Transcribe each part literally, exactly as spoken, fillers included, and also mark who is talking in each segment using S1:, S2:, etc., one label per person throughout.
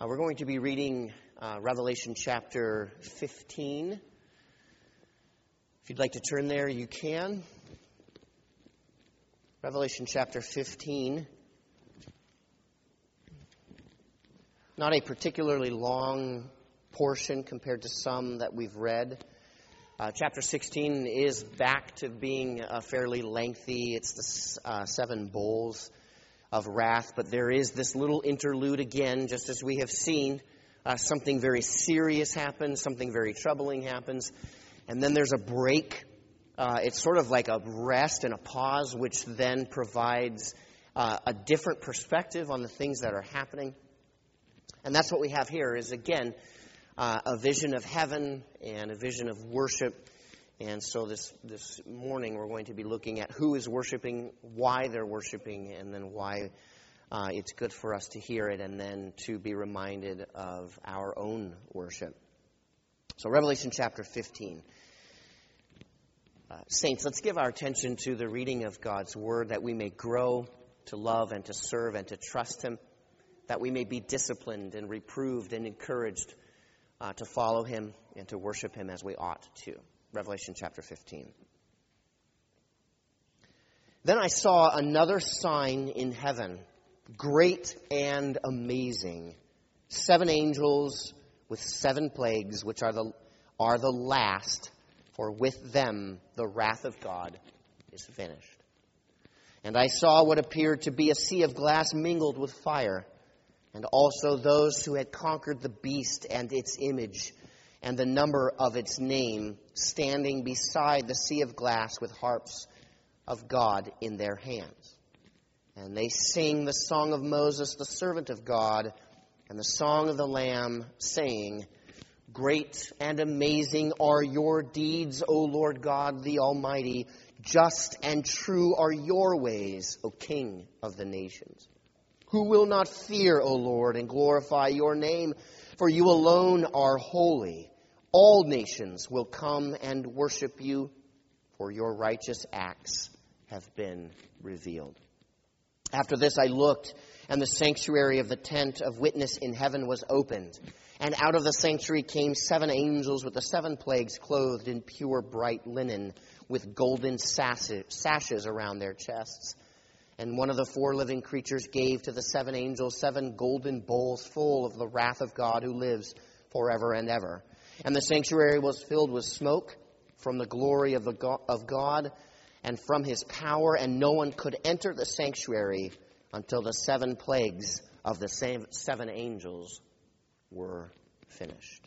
S1: Uh, we're going to be reading uh, Revelation chapter fifteen. If you'd like to turn there, you can. Revelation chapter fifteen. Not a particularly long portion compared to some that we've read. Uh, chapter sixteen is back to being uh, fairly lengthy. It's the uh, seven bowls of wrath, but there is this little interlude again, just as we have seen. Uh, something very serious happens, something very troubling happens, and then there's a break. Uh, it's sort of like a rest and a pause, which then provides uh, a different perspective on the things that are happening. And that's what we have here is, again, uh, a vision of heaven and a vision of worship. And so this, this morning we're going to be looking at who is worshiping, why they're worshiping, and then why uh, it's good for us to hear it, and then to be reminded of our own worship. So Revelation chapter fifteen. Uh, Saints, let's give our attention to the reading of God's Word, that we may grow to love and to serve and to trust Him, that we may be disciplined and reproved and encouraged uh, to follow Him and to worship Him as we ought to. Revelation chapter fifteen. Then I saw another sign in heaven, great and amazing. Seven angels with seven plagues, which are the are the last, for with them the wrath of God is finished. And I saw what appeared to be a sea of glass mingled with fire, and also those who had conquered the beast and its image, and the number of its name, standing beside the sea of glass with harps of God in their hands. And they sing the song of Moses, the servant of God, and the song of the Lamb, saying, Great and amazing are your deeds, O Lord God the Almighty. Just and true are your ways, O King of the nations. Who will not fear, O Lord, and glorify your name? For you alone are holy. All nations will come and worship you, for your righteous acts have been revealed. After this I looked, and the sanctuary of the tent of witness in heaven was opened. And out of the sanctuary came seven angels with the seven plagues, clothed in pure bright linen, with golden sashes around their chests. And one of the four living creatures gave to the seven angels seven golden bowls full of the wrath of God who lives forever and ever. And the sanctuary was filled with smoke from the glory of, the God, of God and from His power, and no one could enter the sanctuary until the seven plagues of the same seven angels were finished.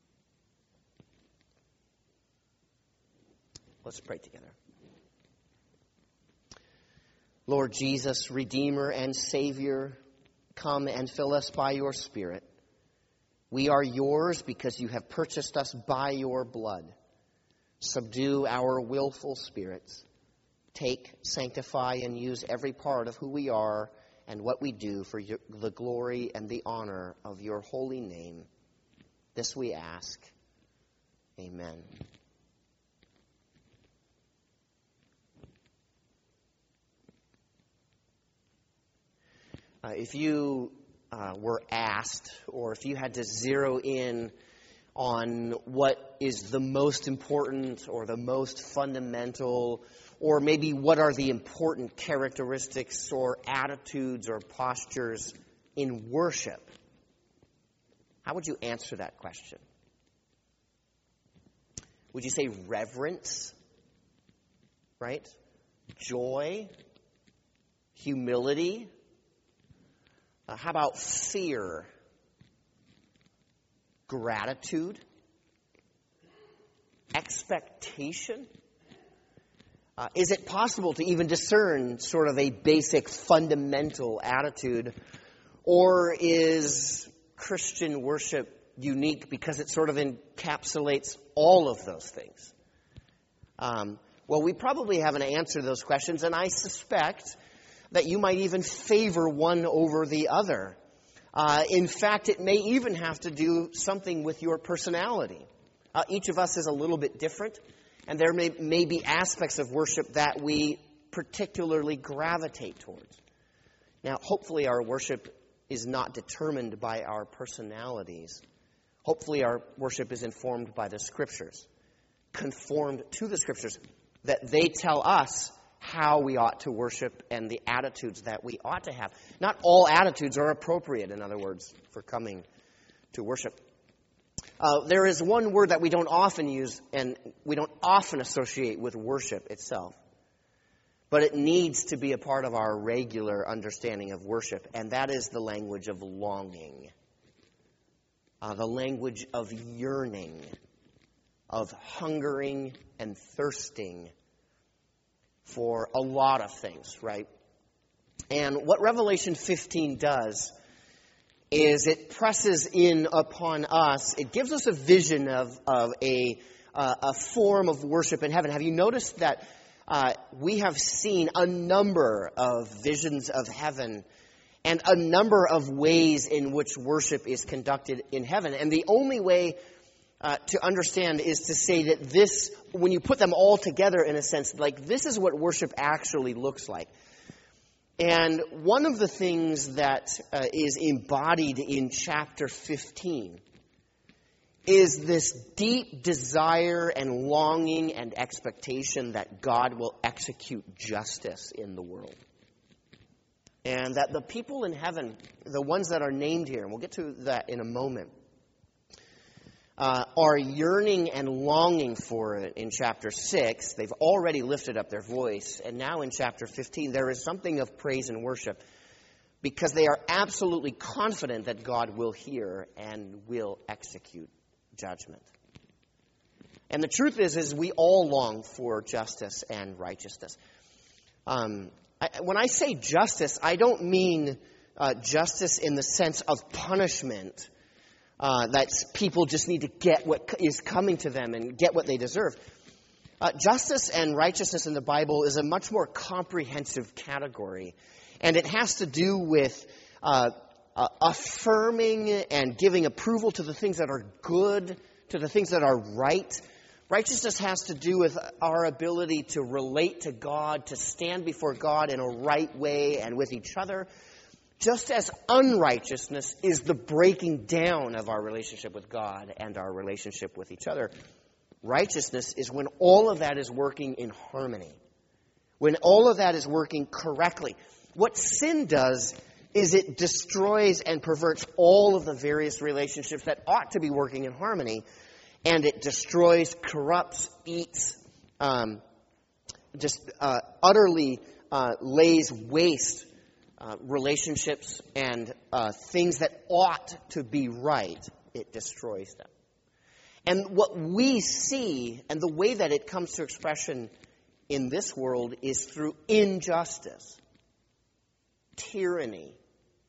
S1: Let's pray together. Lord Jesus, Redeemer and Savior, come and fill us by your Spirit. We are yours because you have purchased us by your blood. Subdue our willful spirits. Take, sanctify, and use every part of who we are and what we do for your, the glory and the honor of your holy name. This we ask. Amen. Uh, if you uh, were asked, or if you had to zero in on what is the most important or the most fundamental, or maybe what are the important characteristics or attitudes or postures in worship, how would you answer that question? Would you say reverence, right? Joy, humility? Uh, how about fear? Gratitude? Expectation? Uh, is it possible to even discern sort of a basic fundamental attitude? Or is Christian worship unique because it sort of encapsulates all of those things? Um, well, we probably have an answer to those questions, and I suspect that you might even favor one over the other. Uh, in fact, it may even have to do something with your personality. Uh, each of us is a little bit different, and there may, may be aspects of worship that we particularly gravitate towards. Now, hopefully our worship is not determined by our personalities. Hopefully our worship is informed by the Scriptures, conformed to the Scriptures, that they tell us how we ought to worship and the attitudes that we ought to have. Not all attitudes are appropriate, in other words, for coming to worship. Uh, there is one word that we don't often use and we don't often associate with worship itself. But it needs to be a part of our regular understanding of worship, and that is the language of longing, uh, the language of yearning, of hungering and thirsting for a lot of things, right? And what Revelation fifteen does is it presses in upon us. It gives us a vision of, of a, uh, a form of worship in heaven. Have you noticed that uh, we have seen a number of visions of heaven and a number of ways in which worship is conducted in heaven? And the only way uh, to understand is to say that this, when you put them all together in a sense, like this is what worship actually looks like. And one of the things that uh, is embodied in chapter fifteen is this deep desire and longing and expectation that God will execute justice in the world. And that the people in heaven, the ones that are named here, and we'll get to that in a moment, Uh, are yearning and longing for it in chapter six. They've already lifted up their voice. And now in chapter fifteen, there is something of praise and worship because they are absolutely confident that God will hear and will execute judgment. And the truth is, is we all long for justice and righteousness. Um, I, when I say justice, I don't mean uh, justice in the sense of punishment. Uh, that people just need to get what is coming to them and get what they deserve. Uh, justice and righteousness in the Bible is a much more comprehensive category. And it has to do with uh, uh, affirming and giving approval to the things that are good, to the things that are right. Righteousness has to do with our ability to relate to God, to stand before God in a right way and with each other. Just as unrighteousness is the breaking down of our relationship with God and our relationship with each other, righteousness is when all of that is working in harmony, when all of that is working correctly. What sin does is it destroys and perverts all of the various relationships that ought to be working in harmony, and it destroys, corrupts, eats, um, just uh, utterly uh, lays waste Uh, relationships and uh, things that ought to be right. It destroys them. And what we see and the way that it comes to expression in this world is through injustice, tyranny,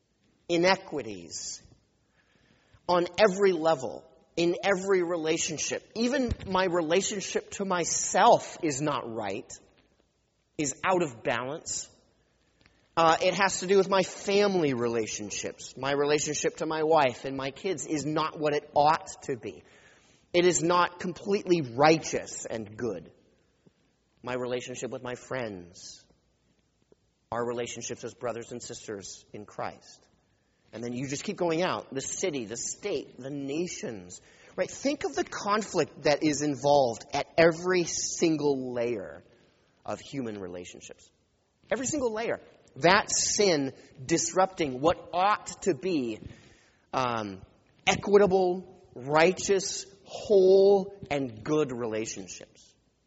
S1: inequities on every level, in every relationship. Even my relationship to myself is not right, is out of balance. Uh, it has to do with my family relationships. My relationship to my wife and my kids is not what it ought to be. It is not completely righteous and good. My relationship with my friends, our relationships as brothers and sisters in Christ. And then you just keep going out. The city, the state, the nations. Right? Think of the conflict that is involved at every single layer of human relationships. Every single layer. That sin disrupting what ought to be um, equitable, righteous, whole, and good relationships.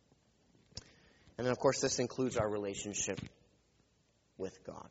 S1: And then, of course, this includes our relationship with God.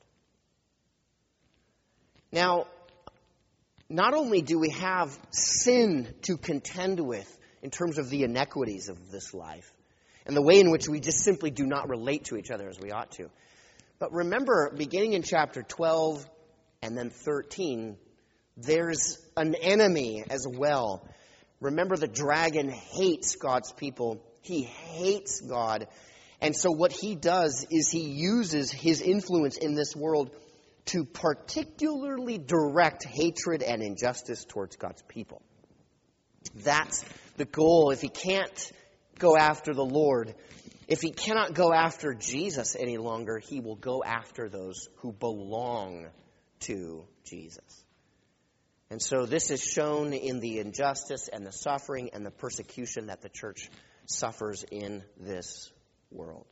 S1: Now, not only do we have sin to contend with in terms of the inequities of this life and the way in which we just simply do not relate to each other as we ought to, but remember, beginning in chapter twelve and then thirteen, there's an enemy as well. Remember, the dragon hates God's people. He hates God. And so what he does is he uses his influence in this world to particularly direct hatred and injustice towards God's people. That's the goal. If he can't go after the Lord, if he cannot go after Jesus any longer, he will go after those who belong to Jesus. And so this is shown in the injustice and the suffering and the persecution that the church suffers in this world.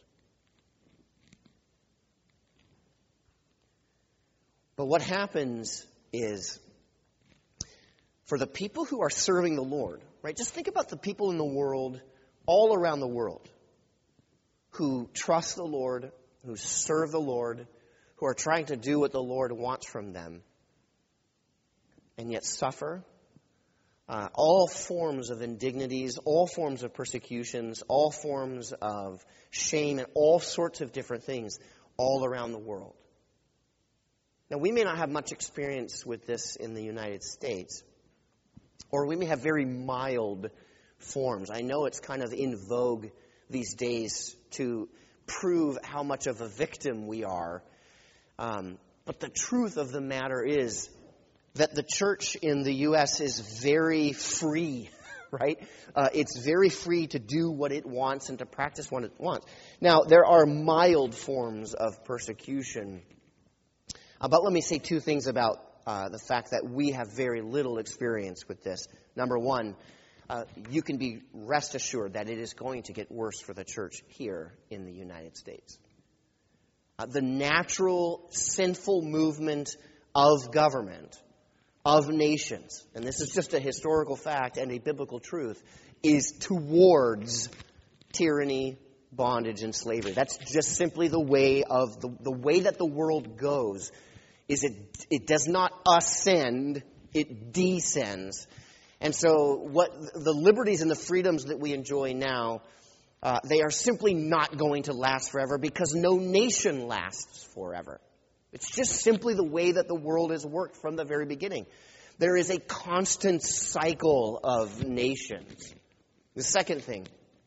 S1: But what happens is, for the people who are serving the Lord, right? Just think about the people in the world, all around the world, who trust the Lord, who serve the Lord, who are trying to do what the Lord wants from them, and yet suffer. Uh, all forms of indignities, all forms of persecutions, all forms of shame, and all sorts of different things all around the world. Now, we may not have much experience with this in the United States, or we may have very mild forms. I know it's kind of in vogue these days to prove how much of a victim we are. Um, but the truth of the matter is that the church in the U S is very free, right? Uh, it's very free to do what it wants and to practice what it wants. Now, there are mild forms of persecution. Uh, but let me say two things about uh, the fact that we have very little experience with this. Number one, uh, you can be rest assured that it is going to get worse for the church here in the United States. Uh, the natural sinful movement of government, of nations, and this is just a historical fact and a biblical truth, is towards tyranny, bondage, and slavery. That's just simply the way of the, the way that the world goes. Is it it does not ascend, it descends. And so what the liberties and the freedoms that we enjoy now, uh, they are simply not going to last forever because no nation lasts forever. It's just simply the way that the world has worked from the very beginning. There is a constant cycle of nations. The second thing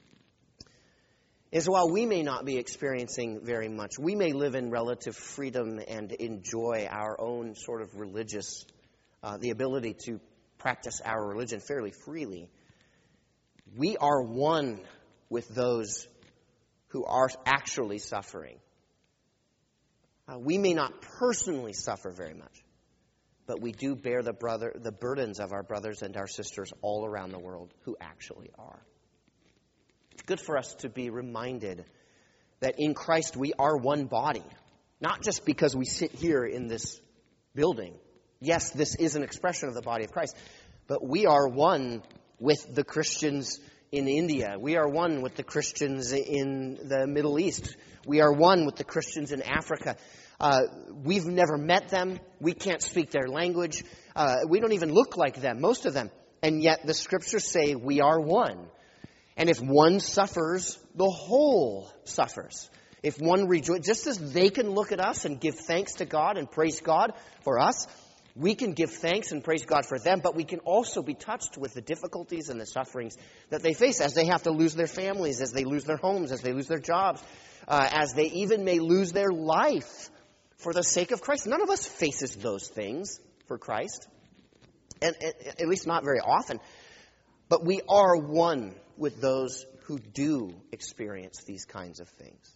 S1: is, while we may not be experiencing very much, we may live in relative freedom and enjoy our own sort of religious, uh, the ability to practice our religion fairly freely. We are one with those who are actually suffering. Uh, we may not personally suffer very much, but we do bear the brother, the burdens of our brothers and our sisters all around the world who actually are. It's good for us to be reminded that in Christ we are one body, not just because we sit here in this building. Yes, this is an expression of the body of Christ, but we are one with the Christians in India. We are one with the Christians in the Middle East. We are one with the Christians in Africa. Uh, we've never met them. We can't speak their language. Uh, we don't even look like them, most of them. And yet the Scriptures say we are one. And if one suffers, the whole suffers. If one rejoices, just as they can look at us and give thanks to God and praise God for us, we can give thanks and praise God for them, but we can also be touched with the difficulties and the sufferings that they face as they have to lose their families, as they lose their homes, as they lose their jobs, uh, as they even may lose their life for the sake of Christ. None of us faces those things for Christ, and, and at least not very often. But we are one with those who do experience these kinds of things.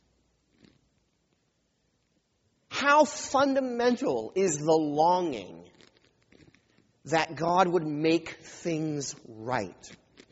S1: How fundamental is the longing that God would make things right?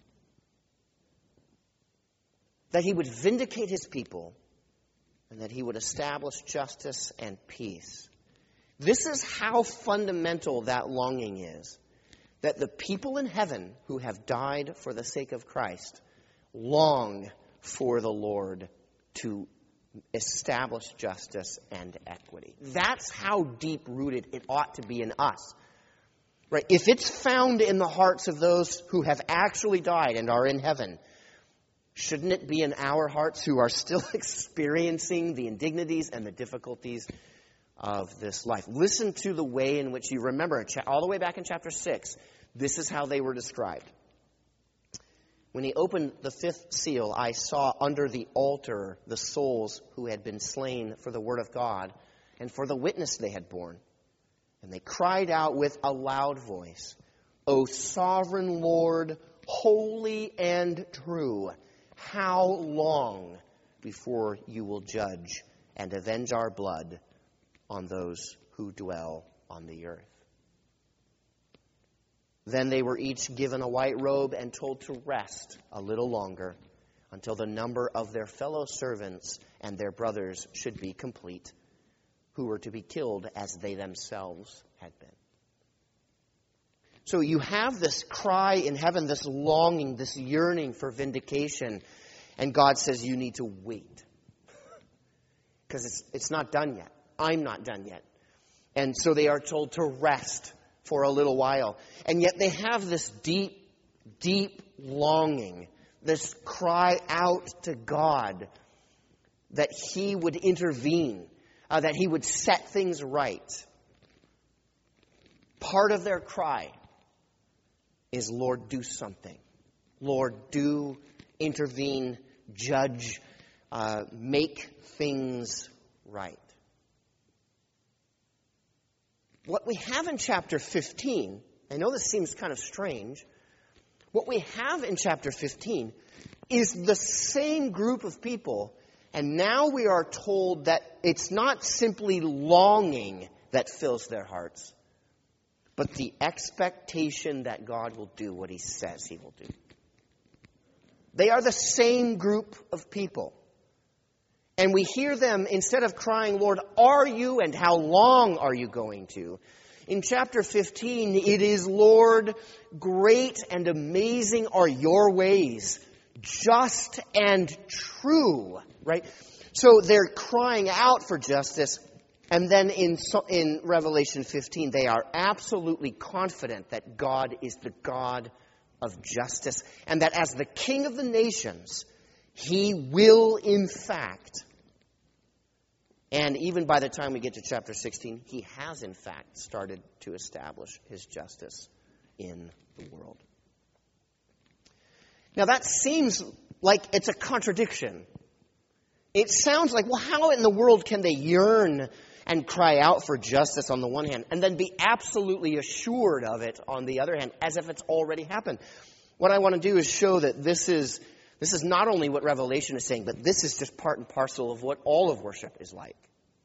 S1: That He would vindicate His people and that He would establish justice and peace. This is how fundamental that longing is. That the people in heaven who have died for the sake of Christ long for the Lord to establish justice and equity. That's how deep-rooted it ought to be in us. Right? If it's found in the hearts of those who have actually died and are in heaven, shouldn't it be in our hearts who are still experiencing the indignities and the difficulties of this life? Listen to the way in which you remember, all the way back in chapter six, this is how they were described. When He opened the fifth seal, I saw under the altar the souls who had been slain for the word of God and for the witness they had borne. And they cried out with a loud voice, O sovereign Lord, holy and true, how long before you will judge and avenge our blood on those who dwell on the earth. Then they were each given a white robe and told to rest a little longer until the number of their fellow servants and their brothers should be complete, who were to be killed as they themselves had been. So you have this cry in heaven, this longing, this yearning for vindication. And God says you need to wait. Because it's, it's not done yet. I'm not done yet. And so they are told to rest for a little while. And yet they have this deep, deep longing, this cry out to God that He would intervene, uh, that He would set things right. Part of their cry is, Lord, do something. Lord, do intervene, judge, uh, make things right. What we have in chapter fifteen, I know this seems kind of strange, what we have in chapter fifteen is the same group of people, and now we are told that it's not simply longing that fills their hearts, but the expectation that God will do what He says He will do. They are the same group of people. And we hear them, instead of crying, Lord, are you and how long are you going to? In chapter fifteen, it is, Lord, great and amazing are your ways, just and true. Right? So they're crying out for justice. And then in, in Revelation fifteen, they are absolutely confident that God is the God of justice. And that as the King of the nations, He will in fact, and even by the time we get to chapter sixteen, He has in fact started to establish His justice in the world. Now that seems like it's a contradiction. It sounds like, well, how in the world can they yearn and cry out for justice on the one hand, and then be absolutely assured of it on the other hand, as if it's already happened? What I want to do is show that this is this is not only what Revelation is saying, but this is just part and parcel of what all of worship is like.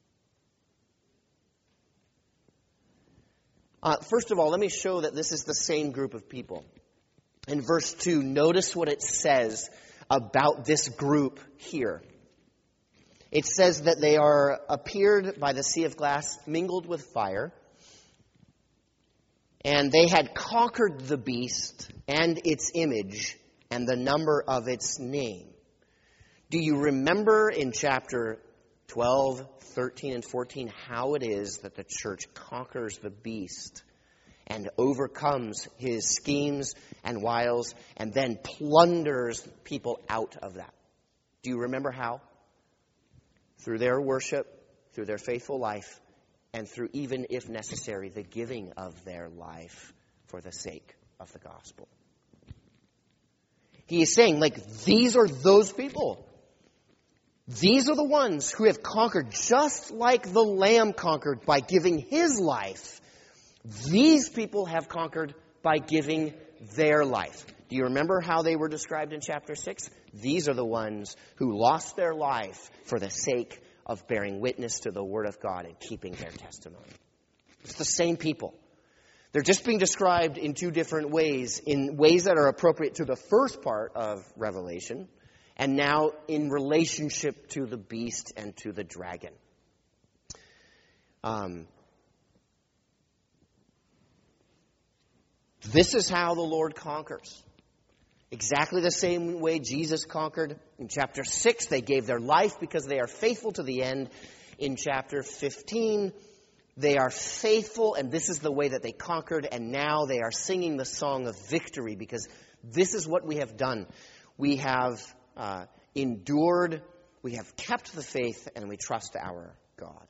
S1: Uh, first of all, let me show that this is the same group of people. In verse two, notice what it says about this group here. It says that they are appeared by the sea of glass mingled with fire, and they had conquered the beast and its image and the number of its name. Do you remember in chapter twelve, thirteen, and fourteen how it is that the church conquers the beast and overcomes his schemes and wiles and then plunders people out of that? Do you remember how? Through their worship, through their faithful life, and through, even if necessary, the giving of their life for the sake of the gospel. He is saying, like, these are those people. These are the ones who have conquered just like the Lamb conquered by giving His life. These people have conquered by giving their life. Do you remember how they were described in chapter six? These are the ones who lost their life for the sake of bearing witness to the Word of God and keeping their testimony. It's the same people. They're just being described in two different ways, in ways that are appropriate to the first part of Revelation, and now in relationship to the beast and to the dragon. Um, this is how the Lord conquers. Exactly the same way Jesus conquered. In chapter six, they gave their life because they are faithful to the end. In chapter fifteen, they are faithful, and this is the way that they conquered, and now they are singing the song of victory because this is what we have done. We have uh, endured, we have kept the faith, and we trust our God.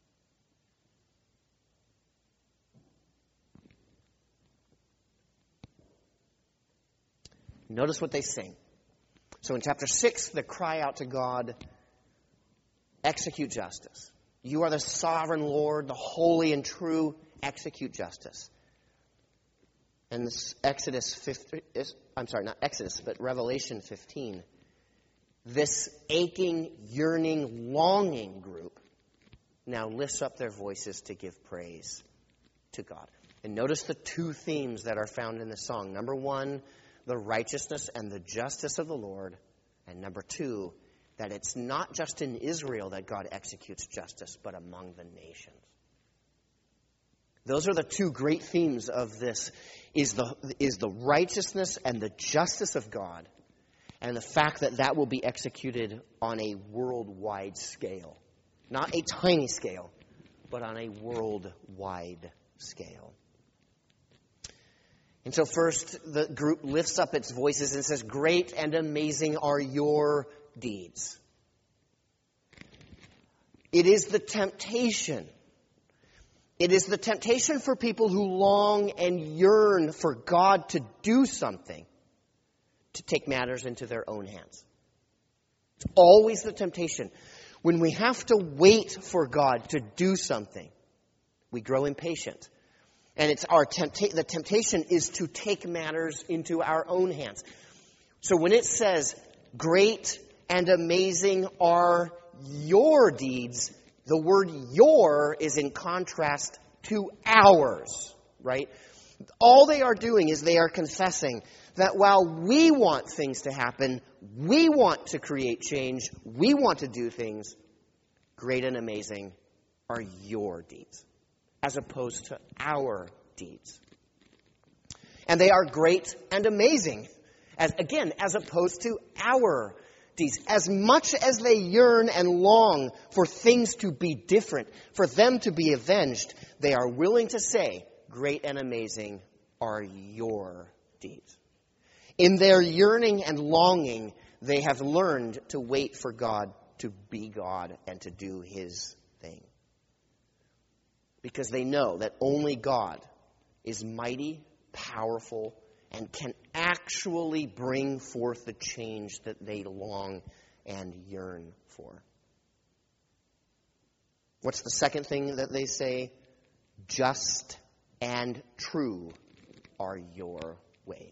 S1: Notice what they sing. So in chapter six, the cry out to God, execute justice. You are the sovereign Lord, the holy and true, execute justice. And this Exodus fifteen, I'm sorry, not Exodus, but Revelation fifteen, this aching, yearning, longing group now lifts up their voices to give praise to God. And notice the two themes that are found in the song. Number one, the righteousness and the justice of the Lord. And number two, that it's not just in Israel that God executes justice, but among the nations. Those are the two great themes of this, is the, is the righteousness and the justice of God, and the fact that that will be executed on a worldwide scale. Not a tiny scale, but on a worldwide scale. And so first, the group lifts up its voices and says, "Great and amazing are your deeds." It is the temptation. It is the temptation for people who long and yearn for God to do something, to take matters into their own hands. It's always the temptation. When we have to wait for God to do something, we grow impatient. And it's our tempta- the temptation is to take matters into our own hands. So when it says, "Great and amazing are your deeds," the word "your" is in contrast to ours, right? All they are doing is they are confessing that while we want things to happen, we want to create change, we want to do things, great and amazing are your deeds, as opposed to our deeds. And they are great and amazing, as again, as opposed to our deeds. As much as they yearn and long for things to be different, for them to be avenged, they are willing to say, "Great and amazing are your deeds." In their yearning and longing, they have learned to wait for God to be God and to do His thing. Because they know that only God is mighty, powerful, and can actually bring forth the change that they long and yearn for. What's the second thing that they say? Just and true are your ways.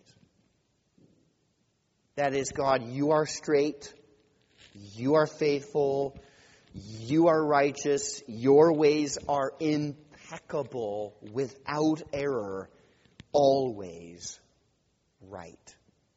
S1: That is, God, you are straight, you are faithful, you are righteous, your ways are impeccable, without error, always right.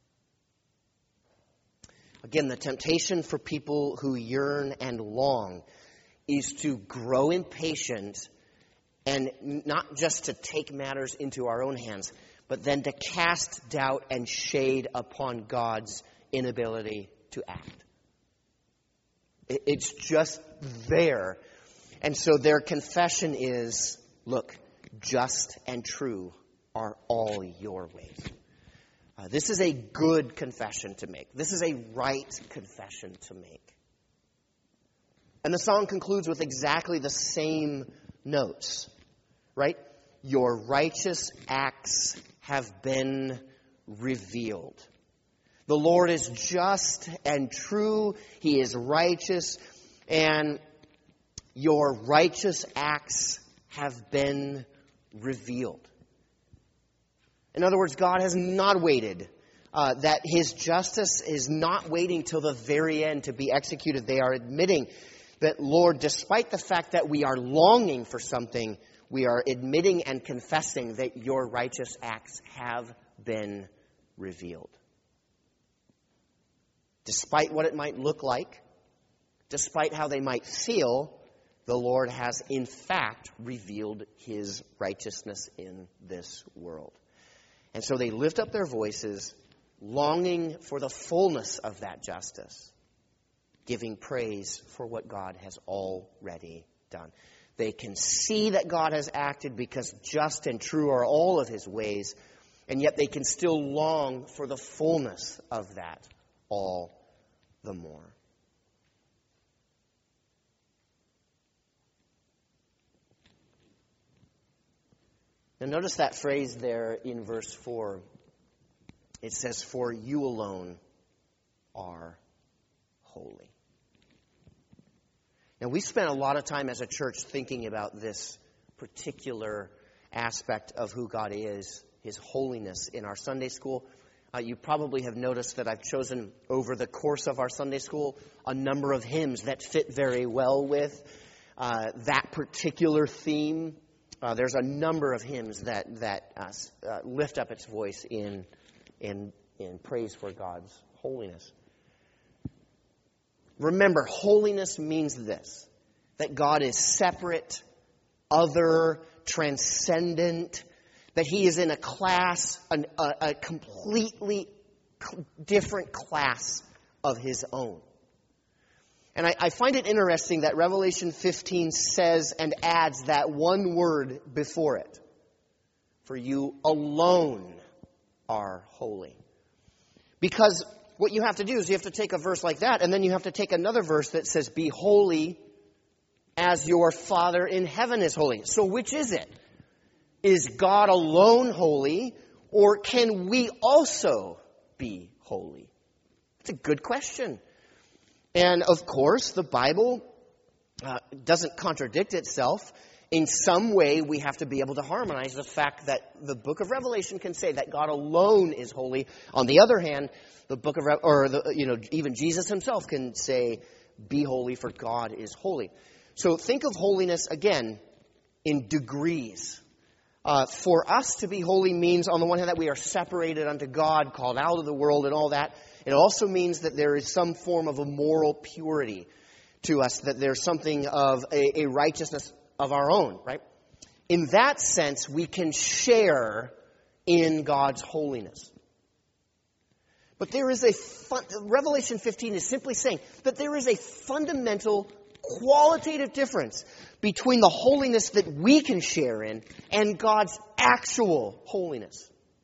S1: Again, the temptation for people who yearn and long is to grow impatient and not just to take matters into our own hands, but then to cast doubt and shade upon God's inability to act. It's just there. And so their confession is, look, just and true are all your ways. Uh, this is a good confession to make. This is a right confession to make. And the song concludes with exactly the same notes, right? Your righteous acts have been revealed. The Lord is just and true. He is righteous. And your righteous acts have been revealed. In other words, God has not waited. Uh, that His justice is not waiting till the very end to be executed. They are admitting that, Lord, despite the fact that we are longing for something, we are admitting and confessing that your righteous acts have been revealed. Despite what it might look like, despite how they might feel, the Lord has in fact revealed His righteousness in this world. And so they lift up their voices, longing for the fullness of that justice, giving praise for what God has already done. They can see that God has acted because just and true are all of His ways, and yet they can still long for the fullness of that all the more. Now notice that phrase there in verse four. It says, "For you alone are holy." Now we spent a lot of time as a church thinking about this particular aspect of who God is, His holiness, in our Sunday school. Uh, you probably have noticed that I've chosen over the course of our Sunday school a number of hymns that fit very well with uh, that particular theme. Uh, there's a number of hymns that that uh, uh, lift up its voice in in in praise for God's holiness. Remember, holiness means this: that God is separate, other, transcendent, that he is in a class, an, a, a completely different class of his own. And I, I find it interesting that Revelation fifteen says and adds that one word before it. For you alone are holy. Because what you have to do is you have to take a verse like that, and then you have to take another verse that says, be holy as your Father in heaven is holy. So which is it? Is God alone holy, or can we also be holy? It's a good question. And of course, the Bible uh, doesn't contradict itself. In some way, we have to be able to harmonize the fact that the book of Revelation can say that God alone is holy. On the other hand, the book of Re- or the, you know even Jesus himself can say, "Be holy, for God is holy." So think of holiness again in degrees. Uh, for us to be holy means, on the one hand, that we are separated unto God, called out of the world, and all that. It also means that there is some form of a moral purity to us, that there's something of a, a righteousness of our own, right? In that sense, we can share in God's holiness. But there is a fun, Revelation fifteen is simply saying that there is a fundamental qualitative difference between the holiness that we can share in and God's actual holiness.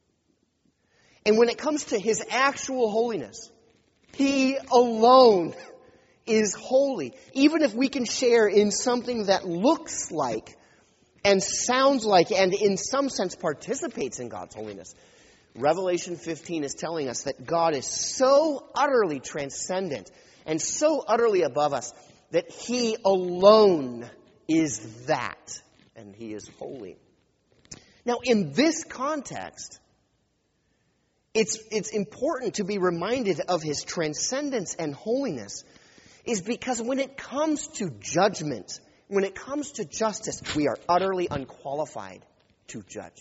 S1: And when it comes to his actual holiness, he alone is holy. Even if we can share in something that looks like and sounds like and in some sense participates in God's holiness, Revelation fifteen is telling us that God is so utterly transcendent and so utterly above us that he alone is that, and he is holy. Now, in this context, it's, it's important to be reminded of his transcendence and holiness, is because when it comes to judgment, when it comes to justice, we are utterly unqualified to judge.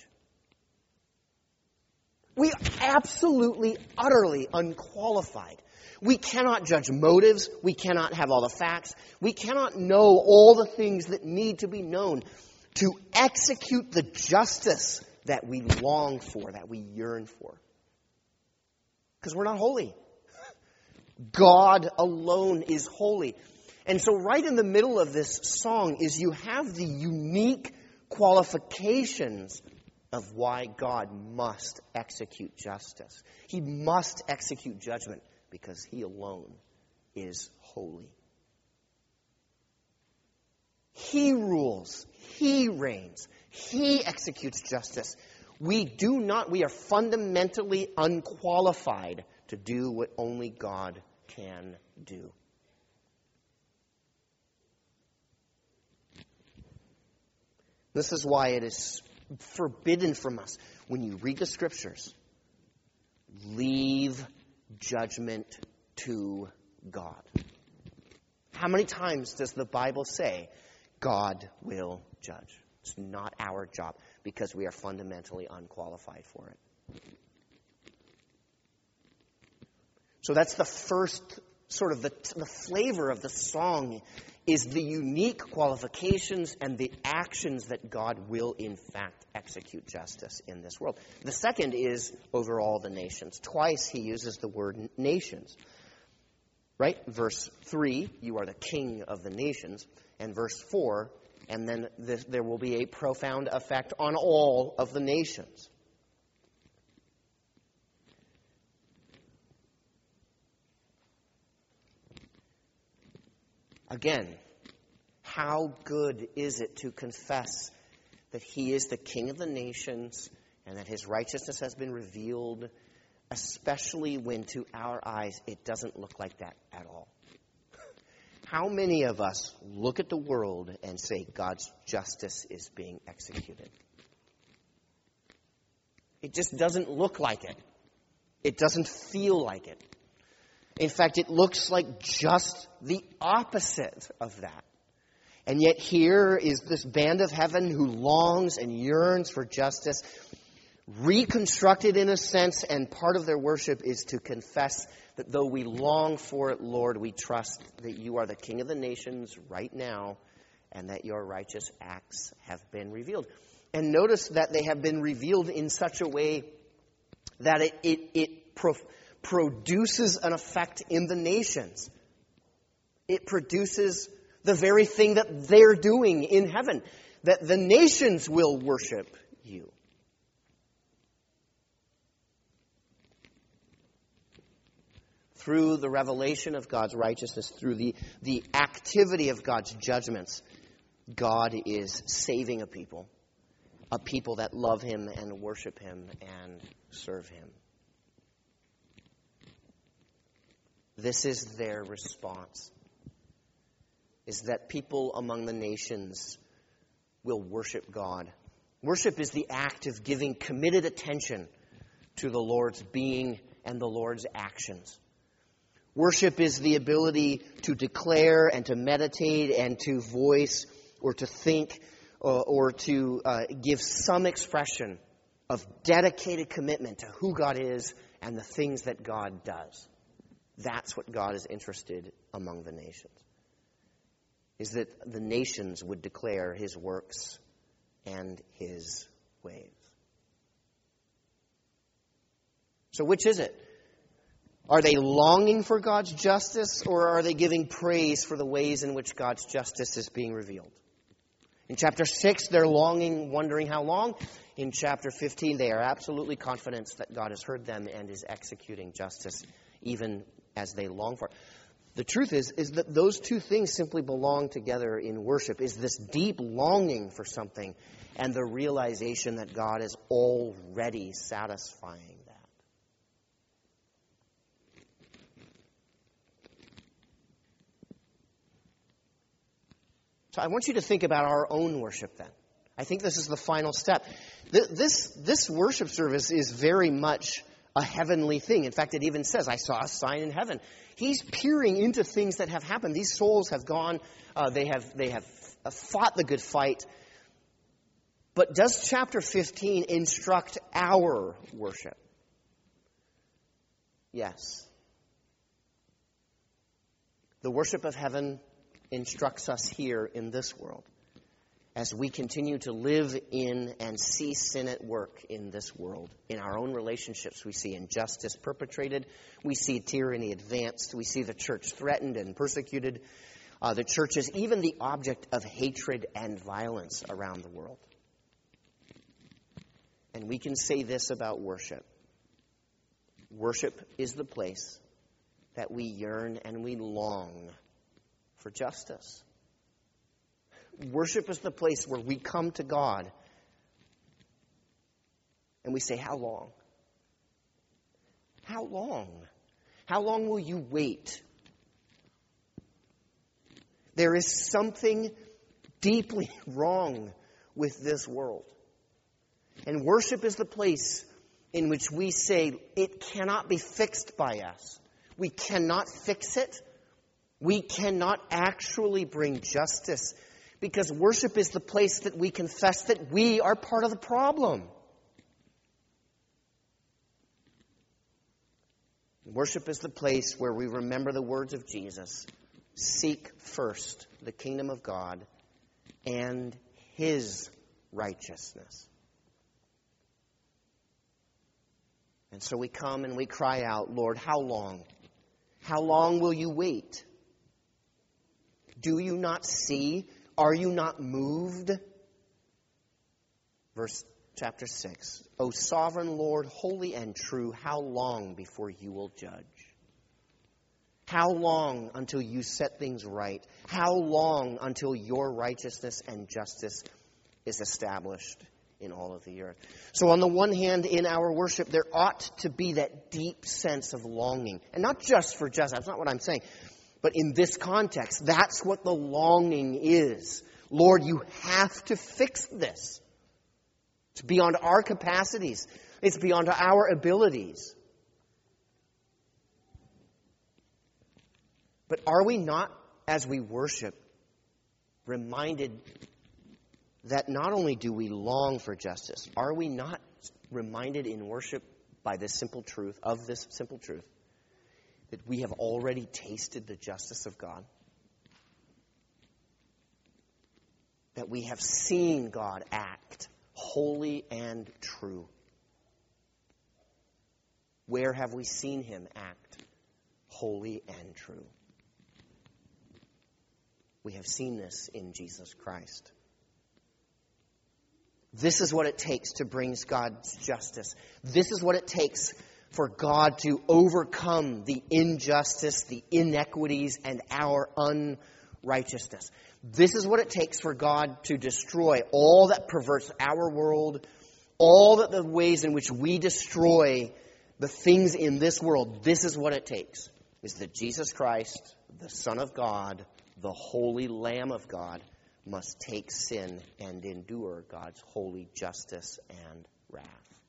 S1: We are absolutely, utterly unqualified. We cannot judge motives. We cannot have all the facts. We cannot know all the things that need to be known to execute the justice that we long for, that we yearn for. Because we're not holy. God alone is holy. And so right in the middle of this song is you have the unique qualifications of why God must execute justice. He must execute judgment because he alone is holy. He rules. He reigns. He executes justice. We do not, we are fundamentally unqualified to do what only God can do. This is why it is forbidden from us, when you read the Scriptures, leave judgment to God. How many times does the Bible say God will judge? It's not our job because we are fundamentally unqualified for it. So that's the first sort of the, the flavor of the song, is the unique qualifications and the actions that God will in fact execute justice in this world. The second is over all the nations. Twice he uses the word nations. Right? Verse three, you are the king of the nations. And verse four, and then this, there will be a profound effect on all of the nations. Again, how good is it to confess that he is the king of the nations and that his righteousness has been revealed, especially when to our eyes it doesn't look like that at all? How many of us look at the world and say God's justice is being executed? It just doesn't look like it. It doesn't feel like it. In fact, it looks like just the opposite of that. And yet here is this band of heaven who longs and yearns for justice, reconstructed in a sense, and part of their worship is to confess that though we long for it, Lord, we trust that you are the King of the nations right now, and that your righteous acts have been revealed. And notice that they have been revealed in such a way that it, it, it pro- produces an effect in the nations. It produces the very thing that they're doing in heaven, that the nations will worship you. Through the revelation of God's righteousness, through the, the activity of God's judgments, God is saving a people, a people that love him and worship him and serve him. This is their response, is that people among the nations will worship God. Worship is the act of giving committed attention to the Lord's being and the Lord's actions. Worship is the ability to declare and to meditate and to voice or to think or, or to uh, give some expression of dedicated commitment to who God is and the things that God does. That's what God is interested among the nations. Is that the nations would declare his works and his ways. So which is it? Are they longing for God's justice, or are they giving praise for the ways in which God's justice is being revealed? In chapter six, they're longing, wondering how long. In chapter fifteen, they are absolutely confident that God has heard them and is executing justice even as they long for it. The truth is, is that those two things simply belong together in worship, is this deep longing for something and the realization that God is already satisfying that. So I want you to think about our own worship then. I think this is the final step. This, this worship service is very much a heavenly thing. In fact, it even says, I saw a sign in heaven. He's peering into things that have happened. These souls have gone, uh, they have they have fought the good fight. But does chapter fifteen instruct our worship? Yes. The worship of heaven instructs us here in this world as we continue to live in and see sin at work in this world. In our own relationships, we see injustice perpetrated. We see tyranny advanced. We see the church threatened and persecuted. Uh, the church is even the object of hatred and violence around the world. And we can say this about worship. Worship is the place that we yearn and we long for justice. Worship is the place where we come to God and we say, how long? How long? How long will you wait? There is something deeply wrong with this world. And worship is the place in which we say, it cannot be fixed by us. We cannot fix it. We cannot actually bring justice. Because worship is the place that we confess that we are part of the problem. Worship is the place where we remember the words of Jesus. Seek first the kingdom of God and his righteousness. And so we come and we cry out, Lord, how long? How long will you wait? Do you not see? Are you not moved? Verse chapter six. O sovereign Lord, holy and true, how long before you will judge? How long until you set things right? How long until your righteousness and justice is established in all of the earth? So on the one hand, in our worship, there ought to be that deep sense of longing. And not just for justice, that's not what I'm saying. But in this context, that's what the longing is. Lord, you have to fix this. It's beyond our capacities. It's beyond our abilities. But are we not, as we worship, reminded that not only do we long for justice, are we not reminded in worship by this simple truth, of this simple truth, that we have already tasted the justice of God? That we have seen God act holy and true. Where have we seen him act holy and true? We have seen this in Jesus Christ. This is what it takes to bring God's justice. This is what it takes for God to overcome the injustice, the inequities, and our unrighteousness. This is what it takes for God to destroy all that perverts our world, all that the ways in which we destroy the things in this world. This is what it takes, is that Jesus Christ, the Son of God, the Holy Lamb of God, must take sin and endure God's holy justice and wrath.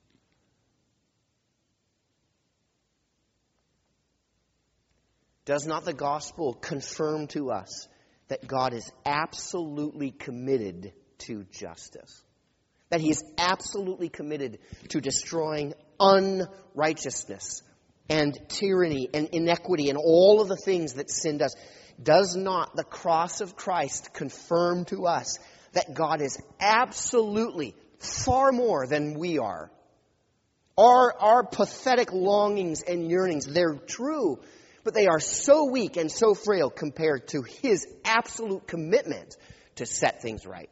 S1: Does not the gospel confirm to us that God is absolutely committed to justice? That he is absolutely committed to destroying unrighteousness and tyranny and inequity and all of the things that sin does? Does not the cross of Christ confirm to us that God is absolutely far more than we are? Our, our pathetic longings and yearnings, they're true, but they are so weak and so frail compared to his absolute commitment to set things right.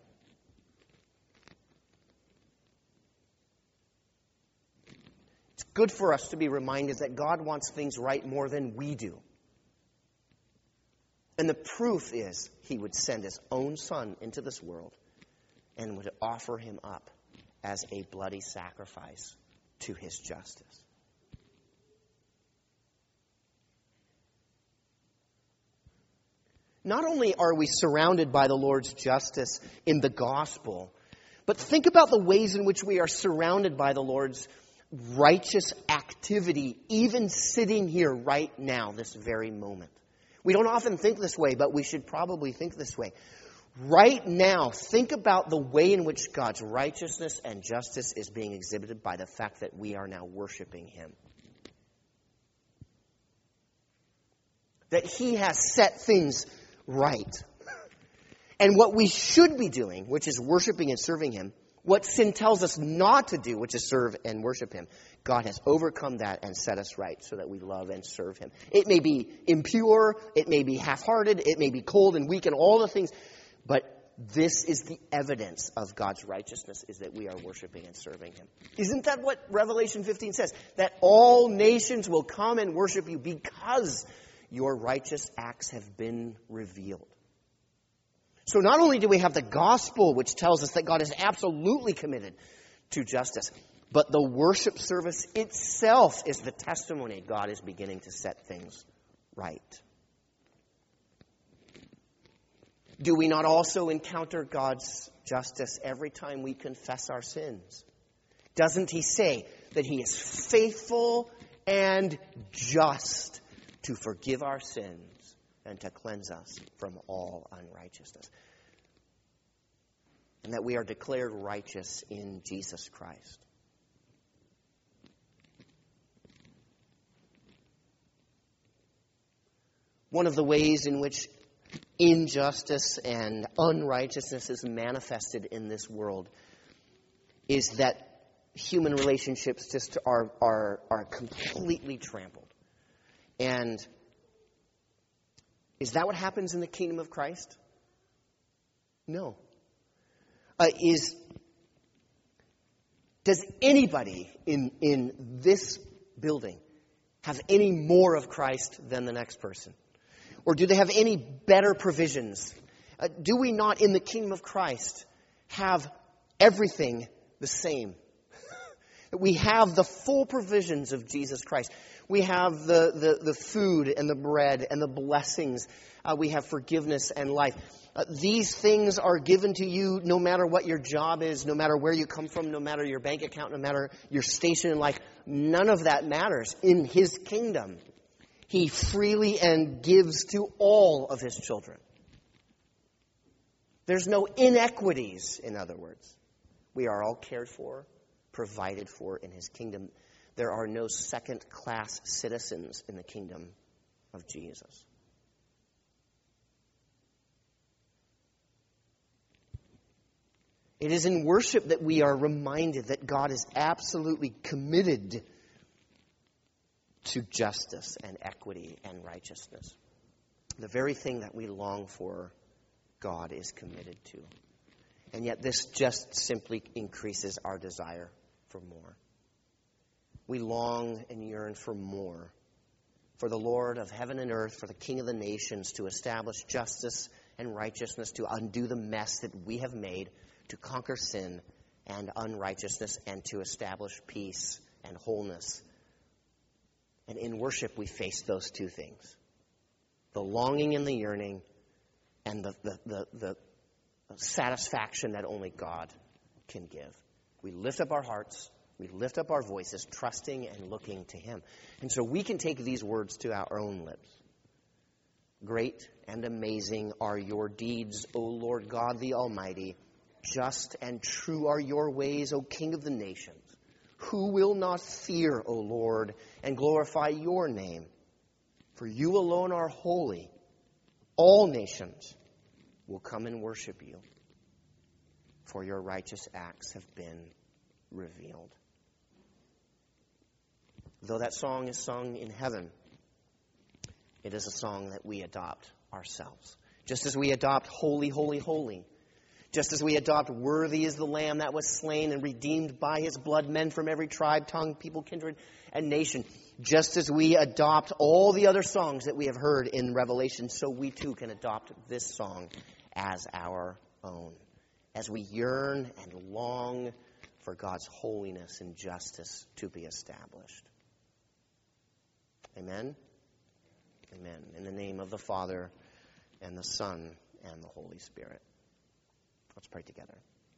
S1: It's good for us to be reminded that God wants things right more than we do. And the proof is he would send his own Son into this world and would offer him up as a bloody sacrifice to his justice. Not only are we surrounded by the Lord's justice in the gospel, but think about the ways in which we are surrounded by the Lord's righteous activity, even sitting here right now, this very moment. We don't often think this way, but we should probably think this way. Right now, think about the way in which God's righteousness and justice is being exhibited by the fact that we are now worshiping him. That he has set things right. And what we should be doing, which is worshiping and serving him, what sin tells us not to do, which is serve and worship him, God has overcome that and set us right so that we love and serve him. It may be impure, it may be half-hearted, it may be cold and weak and all the things, but this is the evidence of God's righteousness, is that we are worshiping and serving him. Isn't that what Revelation fifteen says? That all nations will come and worship you because your righteous acts have been revealed. So not only do we have the gospel, which tells us that God is absolutely committed to justice, but the worship service itself is the testimony God is beginning to set things right. Do we not also encounter God's justice every time we confess our sins? Doesn't he say that he is faithful and just to forgive our sins and to cleanse us from all unrighteousness? And that we are declared righteous in Jesus Christ. One of the ways in which injustice and unrighteousness is manifested in this world is that human relationships just are, are, are completely trampled. And is that what happens in the kingdom of Christ? No. Uh, is does anybody in in this building have any more of Christ than the next person? Or do they have any better provisions? Uh, do we not in the kingdom of Christ have everything the same? We have the full provisions of Jesus Christ. We have the, the, the food and the bread and the blessings. Uh, we have forgiveness and life. Uh, these things are given to you no matter what your job is, no matter where you come from, no matter your bank account, no matter your station in life. None of that matters. In his kingdom, he freely and gives to all of his children. There's no inequities, in other words. We are all cared for, provided for in his kingdom. There are no second-class citizens in the kingdom of Jesus. It is in worship that we are reminded that God is absolutely committed to justice and equity and righteousness. The very thing that we long for, God is committed to. And yet this just simply increases our desire for more. We long and yearn for more. For the Lord of heaven and earth, for the King of the nations, to establish justice and righteousness, to undo the mess that we have made, to conquer sin and unrighteousness, and to establish peace and wholeness. And in worship we face those two things. The longing and the yearning, and the, the, the, the satisfaction that only God can give. We lift up our hearts, we lift up our voices, trusting and looking to him. And so we can take these words to our own lips. Great and amazing are your deeds, O Lord God the Almighty. Just and true are your ways, O King of the nations. Who will not fear, O Lord, and glorify your name? For you alone are holy. All nations will come and worship you, for your righteous acts have been revealed. Though that song is sung in heaven, it is a song that we adopt ourselves. Just as we adopt holy, holy, holy. Just as we adopt worthy is the Lamb that was slain and redeemed by his blood men from every tribe, tongue, people, kindred, and nation. Just as we adopt all the other songs that we have heard in Revelation, so we too can adopt this song as our own. As we yearn and long for God's holiness and justice to be established. Amen? Amen. In the name of the Father, and the Son, and the Holy Spirit. Let's pray together.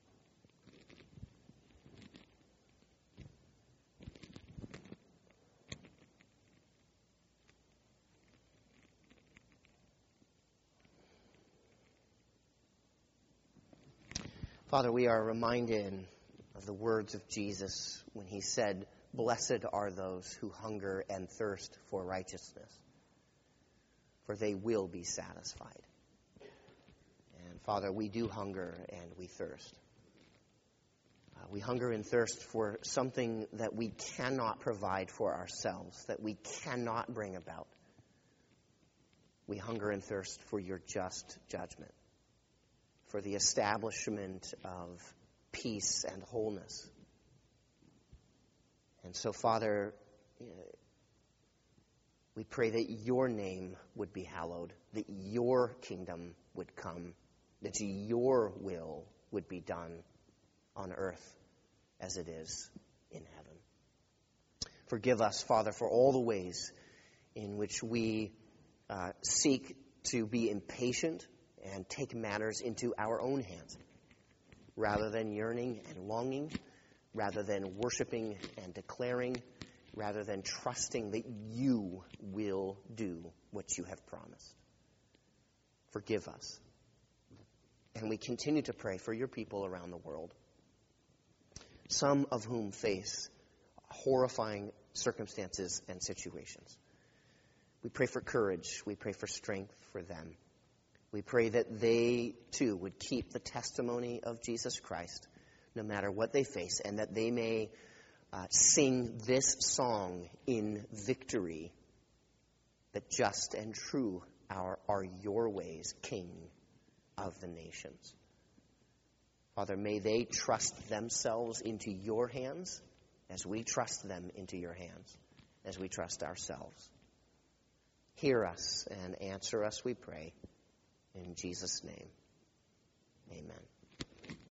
S1: Father, we are reminded of the words of Jesus when he said, "Blessed are those who hunger and thirst for righteousness, for they will be satisfied." And Father, we do hunger and we thirst. Uh, we hunger and thirst for something that we cannot provide for ourselves, that we cannot bring about. We hunger and thirst for your just judgment, for the establishment of peace and wholeness. And so, Father, we pray that your name would be hallowed, that your kingdom would come, that your will would be done on earth as it is in heaven. Forgive us, Father, for all the ways in which we uh, seek to be impatient and take matters into our own hands, rather than yearning and longing, rather than worshiping and declaring, rather than trusting that you will do what you have promised. Forgive us. And we continue to pray for your people around the world, some of whom face horrifying circumstances and situations. We pray for courage. We pray for strength for them. We pray that they, too, would keep the testimony of Jesus Christ, no matter what they face, and that they may uh, sing this song in victory, that just and true are, are your ways, King of the nations. Father, may they trust themselves into your hands as we trust them into your hands, as we trust ourselves. Hear us and answer us, we pray. In Jesus' name, amen.